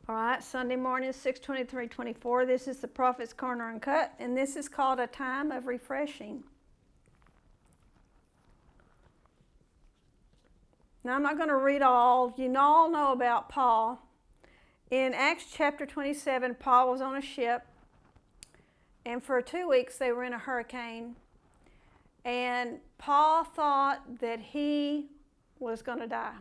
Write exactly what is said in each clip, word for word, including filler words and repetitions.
All right, Sunday morning, six twenty-three twenty-four. This is the Prophet's Corner Uncut, and this is called a time of refreshing. Now, I'm not going to read all. You all know about Paul. In Acts chapter twenty-seven, Paul was on a ship, and for two weeks they were in a hurricane. And Paul thought that he was going to die.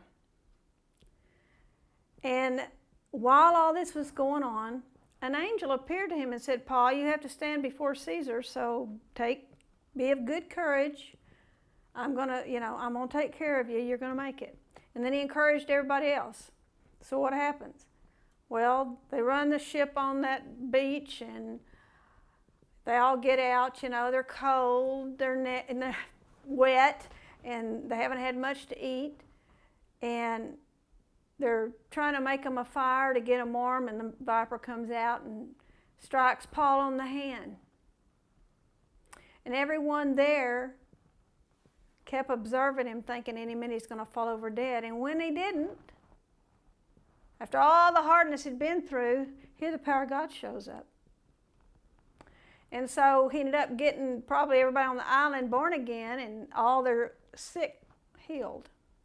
And while all this was going on, an angel appeared to him and said, Paul, you have to stand before Caesar, so take, be of good courage. I'm going to, you know, I'm going to take care of you. You're going to make it. And then he encouraged everybody else. So what happens? Well, they run the ship on that beach, and they all get out. You know, they're cold, they're, ne- and they're wet, and they haven't had much to eat. And they're trying to make them a fire to get them warm, and the viper comes out and strikes Paul on the hand. And everyone there kept observing him, thinking any minute he's going to fall over dead. And when he didn't, after all the hardness he'd been through, here the power of God shows up. And so he ended up getting probably everybody on the island born again, and all their sick healed.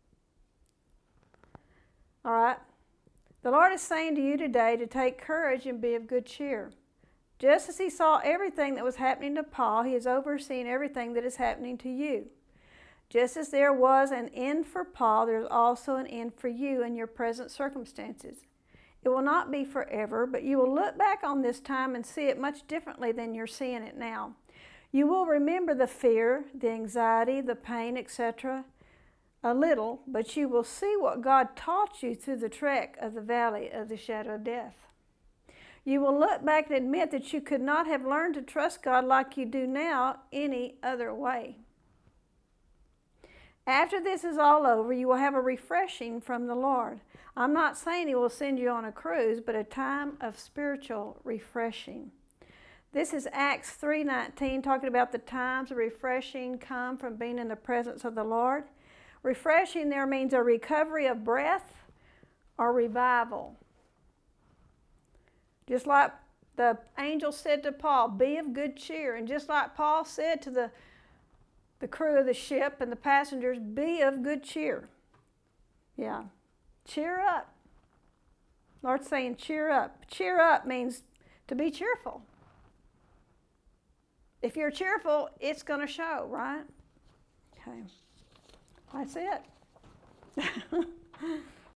All right. The Lord is saying to you today to take courage and be of good cheer. Just as he saw everything that was happening to Paul, he is overseeing everything that is happening to you. Just as there was an end for Paul, there is also an end for you in your present circumstances. It will not be forever, but you will look back on this time and see it much differently than you're seeing it now. You will remember the fear, the anxiety, the pain, et cetera a little, but you will see what God taught you through the trek of the valley of the shadow of death. You will look back and admit that you could not have learned to trust God like you do now any other way. After this is all over, you will have a refreshing from the Lord. I'm not saying he will send you on a cruise, but a time of spiritual refreshing. This is Acts three nineteen, talking about the times of refreshing come from being in the presence of the Lord. Refreshing there means a recovery of breath or revival. Just like the angel said to Paul, be of good cheer. And just like Paul said to the, the crew of the ship and the passengers, be of good cheer. Yeah. Cheer up. Lord's saying cheer up. Cheer up means to be cheerful. If you're cheerful, it's going to show, right? Okay. That's it.